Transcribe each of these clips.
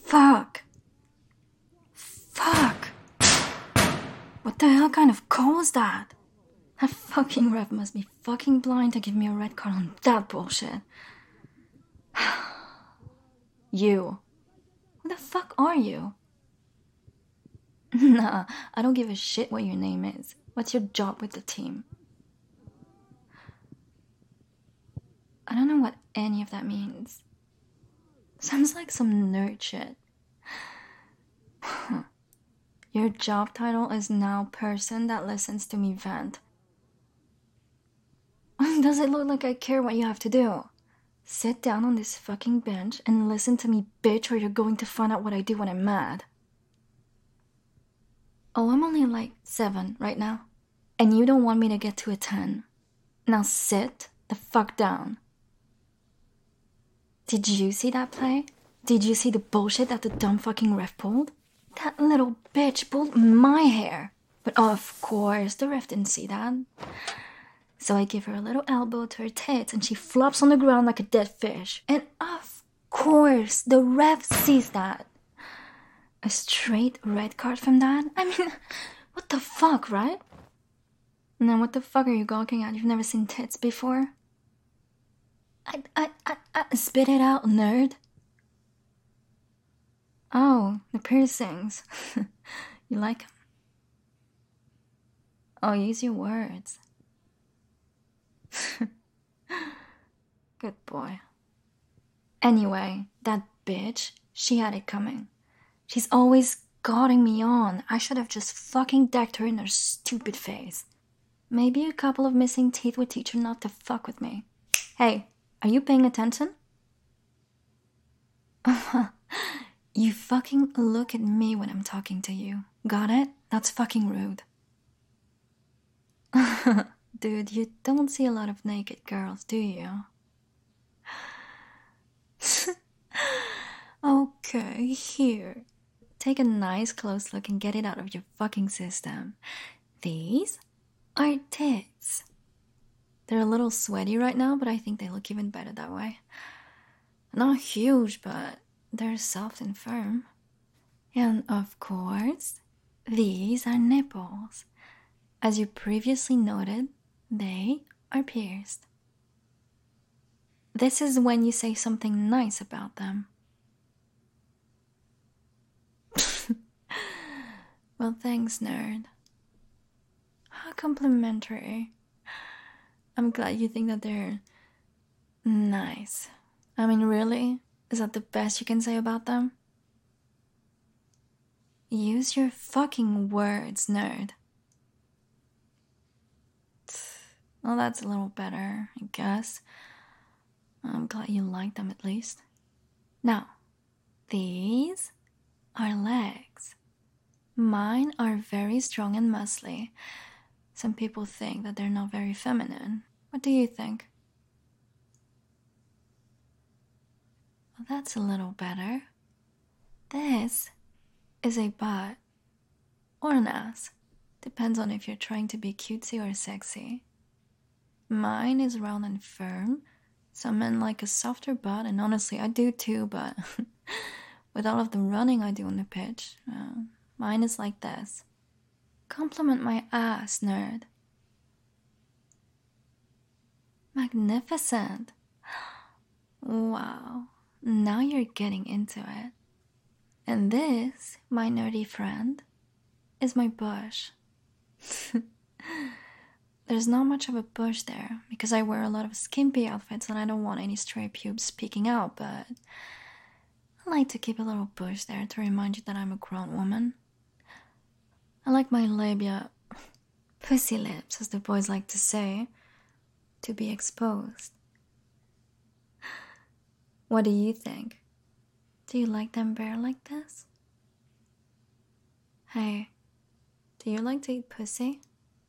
Fuck. Fuck. What the hell kind of call was that? That fucking ref must be fucking blind to give me a red card on that bullshit. You. Who the fuck are you? Nah, I don't give a shit what your name is. What's your job with the team? I don't know what any of that means. Sounds like some nerd shit. Your job title is now person that listens to me vent. Does it look like I care what you have to do? Sit down on this fucking bench and listen to me, bitch, or you're going to find out what I do when I'm mad. Oh, I'm only like 7 right now. And you don't want me to get to a 10. Now sit the fuck down. Did you see that play? Did you see the bullshit that the dumb fucking ref pulled? That little bitch pulled my hair. But of course, the ref didn't see that. So I give her a little elbow to her tits and she flops on the ground like a dead fish. And of course, the ref sees that. A straight red card from that? I mean, what the fuck, right? Now what the fuck are you gawking at? You've never seen tits before? I spit it out, nerd. Oh, the piercings. You like them? Oh, use your words. Good boy. Anyway, that bitch, she had it coming. She's always godding me on. I should have just fucking decked her in her stupid face. Maybe a couple of missing teeth would teach her not to fuck with me. Hey, are you paying attention? You fucking look at me when I'm talking to you. Got it? That's fucking rude. Dude, you don't see a lot of naked girls, do you? Okay, here. Take a nice close look and get it out of your fucking system. These are tits. They're a little sweaty right now, but I think they look even better that way. Not huge, but they're soft and firm. And of course, these are nipples. As you previously noted, they are pierced. This is when you say something nice about them. Well, thanks, nerd. How complimentary. I'm glad you think that they're nice. I mean, really? Is that the best you can say about them? Use your fucking words, nerd. Well, that's a little better, I guess. I'm glad you like them at least. Now, these are legs. Mine are very strong and muscly. Some people think that they're not very feminine. What do you think? Well, that's a little better. This is a butt. Or an ass. Depends on if you're trying to be cutesy or sexy. Mine is round and firm. Some men like a softer butt, and honestly, I do too, but with all of the running I do on the pitch, mine is like this. Compliment my ass, nerd. Magnificent. Wow, now you're getting into it. And this, my nerdy friend, is my bush. There's not much of a bush there because I wear a lot of skimpy outfits and I don't want any stray pubes peeking out, but I like to keep a little bush there to remind you that I'm a grown woman. I like my labia, pussy lips, as the boys like to say, to be exposed. What do you think? Do you like them bare like this? Hey, do you like to eat pussy?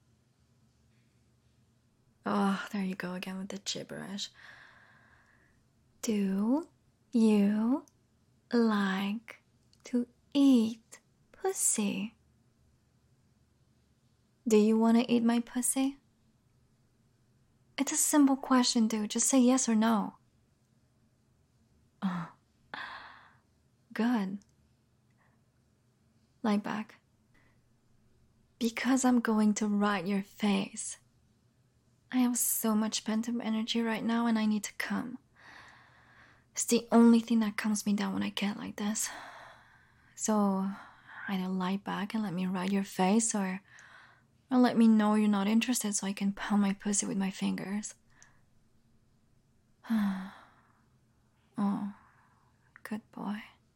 Oh, there you go again with the gibberish. Do you like to eat pussy? Do you want to eat my pussy? It's a simple question, dude. Just say yes or no. Oh, good. Lie back. Because I'm going to ride your face. I have so much pent-up energy right now and I need to come. It's the only thing that calms me down when I get like this. So, either lie back and let me ride your face or let me know you're not interested so I can pound my pussy with my fingers. Oh, good boy.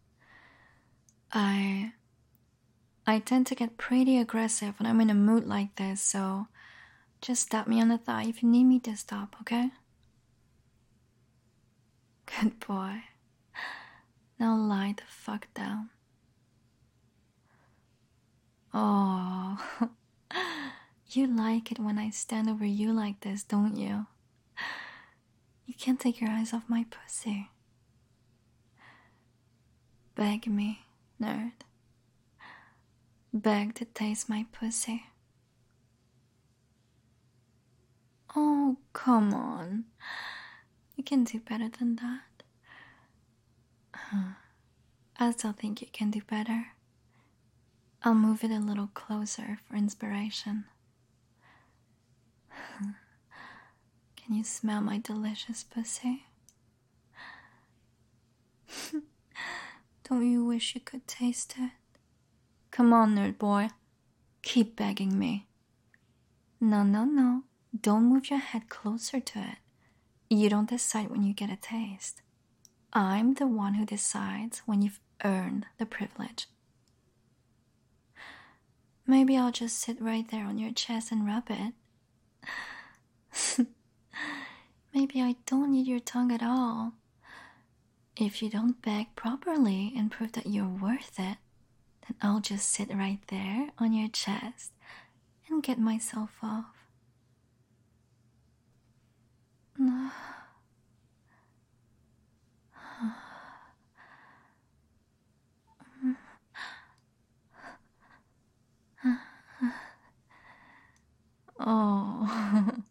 I tend to get pretty aggressive when I'm in a mood like this, so just tap me on the thigh if you need me to stop, okay? Good boy. Now lie the fuck down. Oh, you like it when I stand over you like this, don't you? You can't take your eyes off my pussy. Beg me, nerd. Beg to taste my pussy. Oh, come on. You can do better than that. I still think you can do better. I'll move it a little closer for inspiration. Can you smell my delicious pussy? Don't you wish you could taste it? Come on, nerd boy. Keep begging me. No. Don't move your head closer to it. You don't decide when you get a taste. I'm the one who decides when you've earned the privilege. Maybe I'll just sit right there on your chest and rub it. Maybe I don't need your tongue at all. If you don't beg properly and prove that you're worth it, then I'll just sit right there on your chest and get myself off. Oh.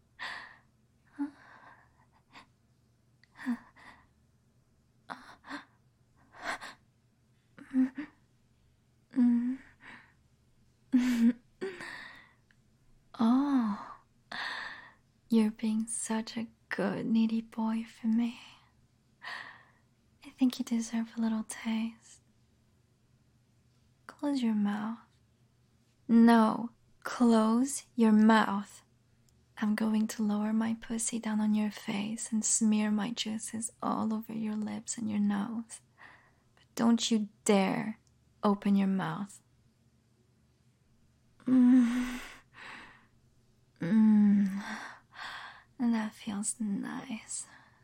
Oh. You're being such a good, needy boy for me. I think you deserve a little taste. Close your mouth. No, close your mouth. I'm going to lower my pussy down on your face and smear my juices all over your lips and your nose. But don't you dare open your mouth. And that feels nice.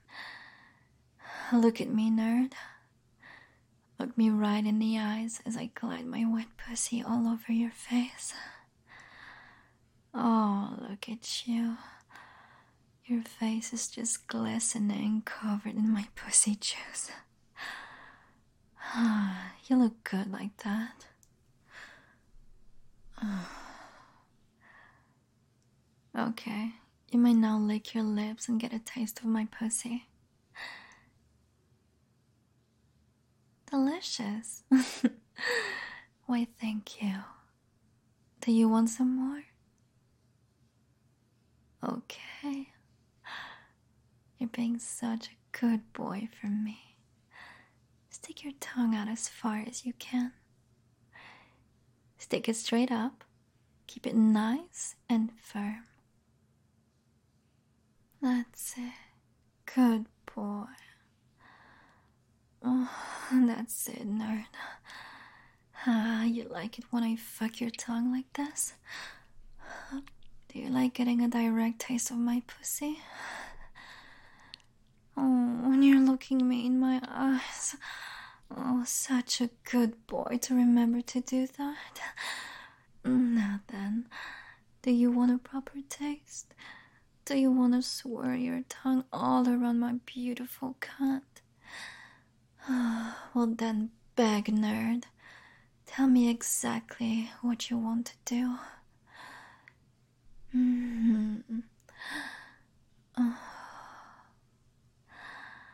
Look at me, nerd. Look me right in the eyes as I glide my wet pussy all over your face. Oh, look at you. Your face is just glistening, covered in my pussy juice. You look good like that. Okay, you may now lick your lips and get a taste of my pussy. Delicious. Why, thank you. Do you want some more? Okay. You're being such a good boy for me. Stick your tongue out as far as you can. Stick it straight up. Keep it nice and firm. That's it. Good boy. Oh, that's it, nerd. You like it when I fuck your tongue like this? Do you like getting a direct taste of my pussy? Oh, when you're looking me in my eyes. Oh, such a good boy to remember to do that. Now then, do you want a proper taste? Do you want to swirl your tongue all around my beautiful cunt? Well then, beg, nerd. Tell me exactly what you want to do.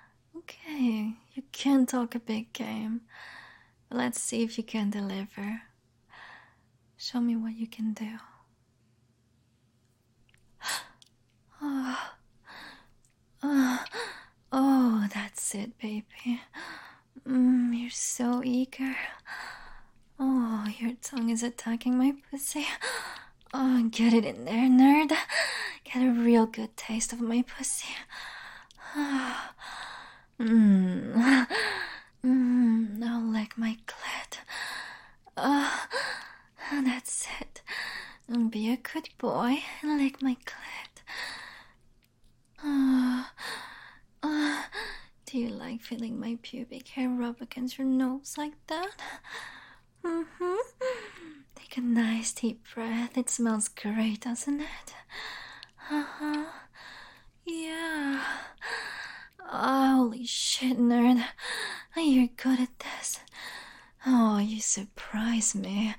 Okay, you can talk a big game. Let's see if you can deliver. Show me what you can do. Oh, that's it, baby. You're so eager. Oh, your tongue is attacking my pussy. Oh, get it in there, nerd. Get a real good taste of my pussy. Now lick my clit. That's it. Be a good boy and lick my clit. Do you like feeling my pubic hair rub against your nose like that? Take a nice deep breath. It smells great, doesn't it? Yeah. Holy shit, nerd. You're good at this. Oh, you surprise me.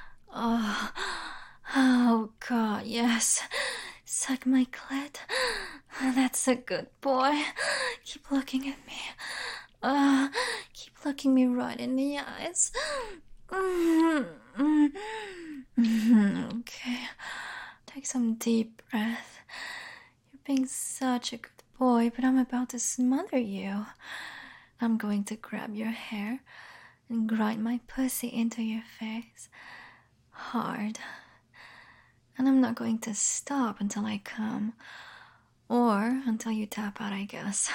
Oh god, yes. Suck my clit. That's a good boy. Keep looking at me. Keep looking me right in the eyes. Okay. Take some deep breath. You're being such a good boy, but I'm about to smother you. I'm going to grab your hair and grind my pussy into your face. Hard. And I'm not going to stop until I come. Or until you tap out, I guess.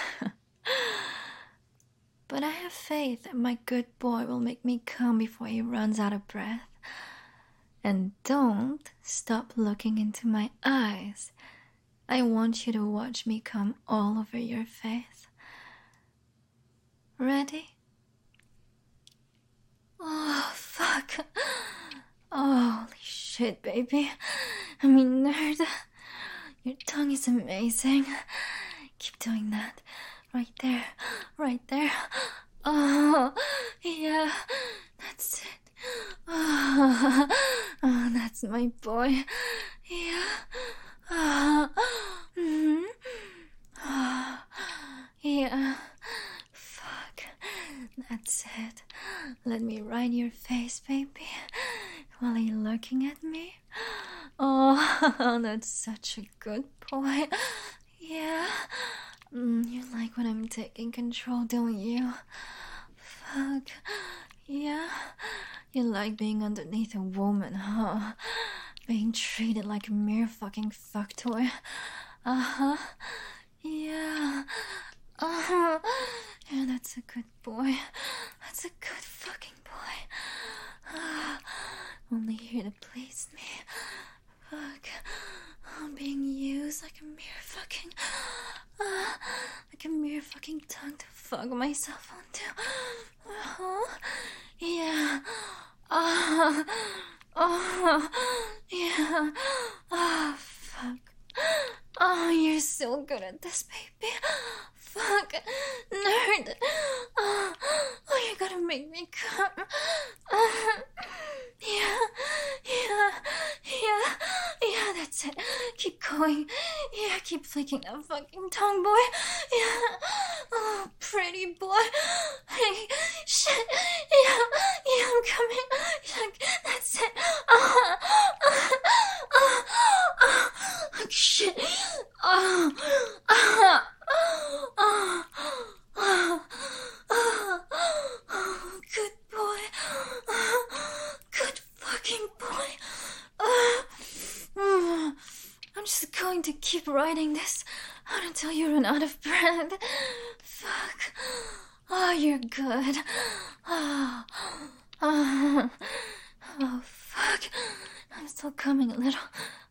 But I have faith that my good boy will make me come before he runs out of breath. And don't stop looking into my eyes. I want you to watch me come all over your face. Ready? Oh, fuck. Holy shit, baby. I mean, nerd. Your tongue is amazing. Keep doing that. Right there. Right there. Oh, yeah. That's it. Oh, that's my boy. Yeah. Yeah. Fuck. That's it. Let me ride your face, baby. While you're looking at me. Oh, that's such a good boy. Yeah. You like when I'm taking control, don't you? Fuck. Yeah. You like being underneath a woman, huh? Being treated like a mere fucking fuck toy. Yeah. Yeah, that's a good boy. That's a good fucking boy. Only here to please me. Fuck. I'm being used like a mere fucking... like a mere fucking tongue to fuck myself onto. Yeah. Yeah. Fuck. Oh, you're so good at this, baby. Fuck. Nerd. Oh, you gotta make me come. Yeah. That's it. Keep going. Yeah, keep flicking that fucking tongue, boy. Yeah. Oh, pretty boy. Hey, shit. Yeah, I'm coming. That's it. Shit. Good boy. Good fucking boy. I'm just going to keep riding this out until you run out of breath. Fuck. Oh, you're good. Oh, fuck. I'm still coming a little.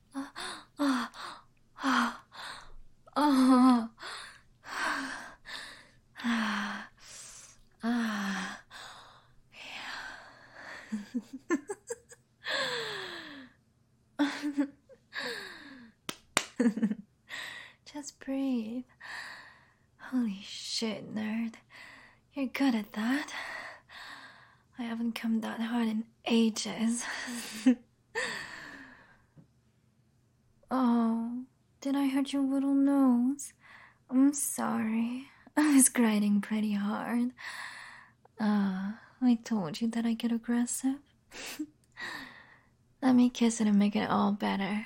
Just breathe. Holy shit, nerd. You're good at that. I haven't come that hard in ages. Oh, did I hurt your little nose? I'm sorry. I was grinding pretty hard. I told you that I get aggressive. Let me kiss it and make it all better.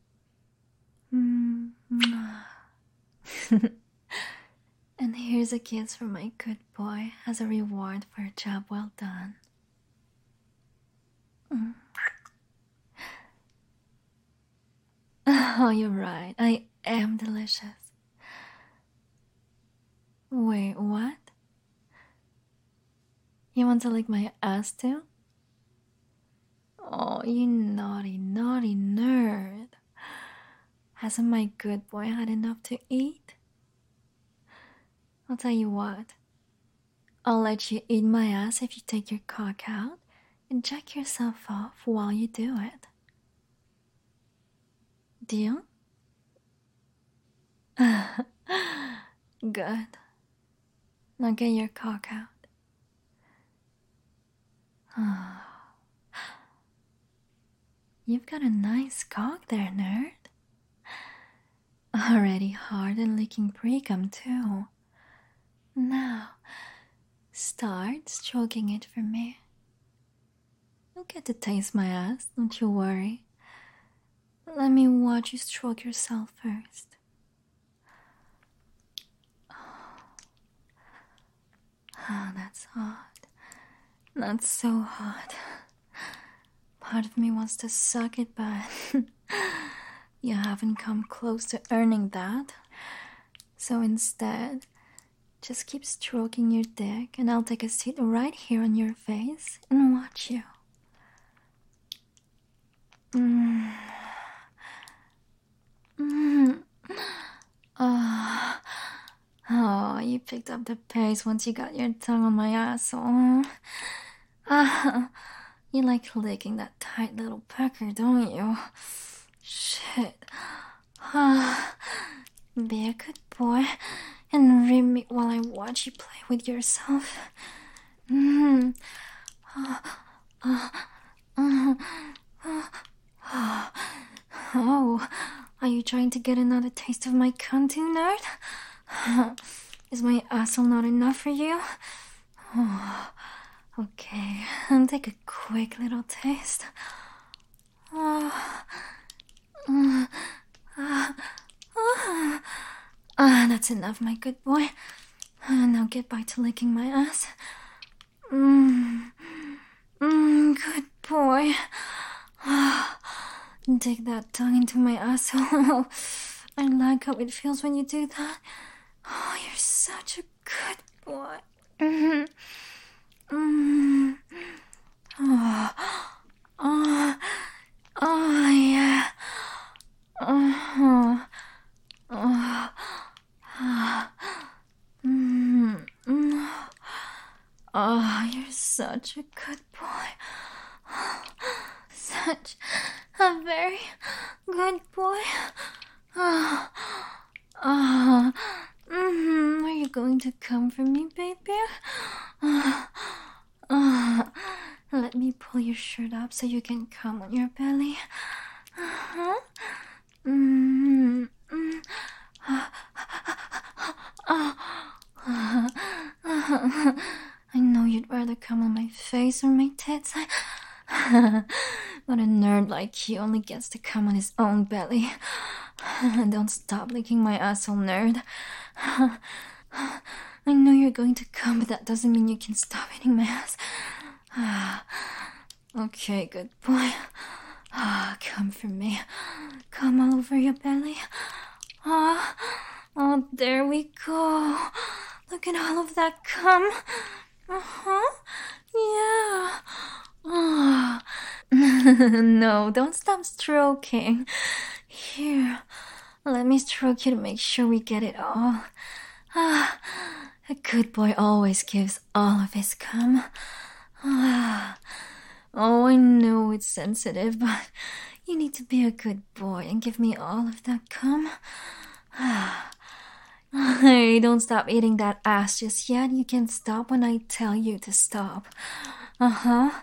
And here's a kiss from my good boy as a reward for a job well done. Oh, you're right. I am delicious. Wait, what? You want to lick my ass too? Oh, you naughty, naughty nerd. Hasn't my good boy had enough to eat? I'll tell you what. I'll let you eat my ass if you take your cock out and jack yourself off while you do it. Deal? Good. Now get your cock out. You've got a nice cock there, nerd. Already hard and licking pre-cum too. Now, start stroking it for me. You'll get to taste my ass, don't you worry. Let me watch you stroke yourself first. Oh, that's hot. That's so hot. Part of me wants to suck it, but you haven't come close to earning that. So instead, just keep stroking your dick and I'll take a seat right here on your face and watch you. Oh, you picked up the pace once you got your tongue on my asshole. You like licking that tight little pecker, don't you? Shit. Be a good boy and rib me while I watch you play with yourself. Oh, are you trying to get another taste of my cunt too, nerd? Is my asshole not enough for you? Oh, okay, I'll take a quick little taste. That's enough, my good boy. Now get back to licking my ass. Good boy. Dig that tongue into my asshole. I like how it feels when you do that. Oh, you're such a good boy. Oh, yeah. Oh, you're such a good boy. Such a very good boy. Are you going to come for me, baby? Let me pull your shirt up so you can come on your belly. I know you'd rather come on my face or my tits. But a nerd like you only gets to come on his own belly. Don't stop licking my asshole, nerd. I know you're going to come, but that doesn't mean you can stop eating my ass. Okay, good boy. Come for me. Come all over your belly. Oh, there we go. Look at all of that cum. Yeah. No, don't stop stroking. Here, let me stroke you to make sure we get it all. A good boy always gives all of his cum. Oh, I know it's sensitive, but you need to be a good boy and give me all of that cum. Hey, don't stop eating that ass just yet. You can stop when I tell you to stop. Oh,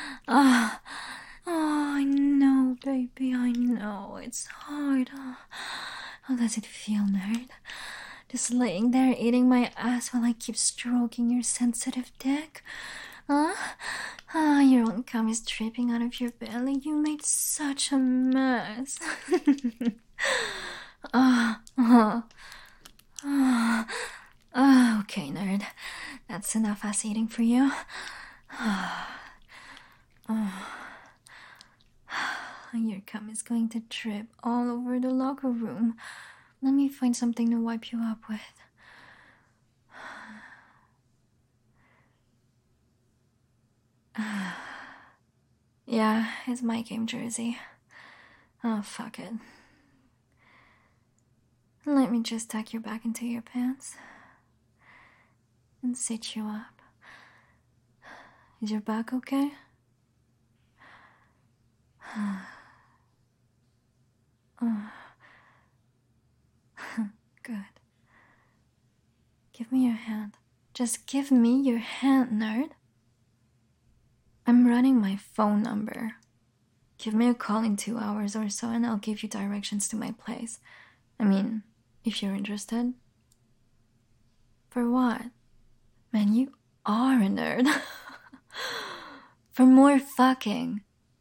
I know, baby, I know. It's hard. How does it feel, nerd? Just laying there eating my ass while I keep stroking your sensitive dick? Huh? Ah, your own cum is dripping out of your belly. You made such a mess. Okay, nerd. That's enough ass eating for you. Your cum is going to drip all over the locker room. Let me find something to wipe you up with. Yeah, it's my game jersey. Oh, fuck it. Let me just tuck you back into your pants and sit you up. Is your back okay? Good. Give me your hand. Just give me your hand, nerd. I'm running my phone number. Give me a call in 2 hours or so and I'll give you directions to my place. I mean, if you're interested. For what? Man, you are a nerd. For more fucking.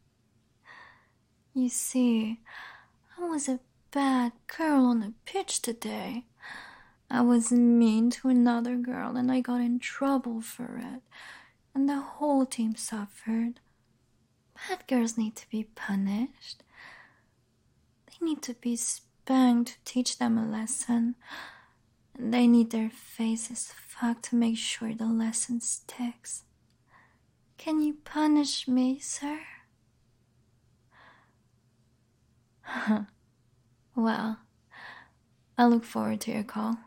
You see, I was a bad girl on the pitch today. I was mean to another girl and I got in trouble for it. And the whole team suffered. Bad girls need to be punished. They need to be spanked to teach them a lesson. And they need their faces fucked to make sure the lesson sticks. Can you punish me, sir? Well, I look forward to your call.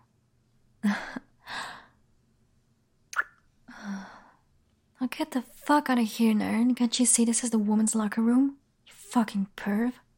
Now get the fuck out of here, nerd. Can't you see this is the woman's locker room? You fucking perv.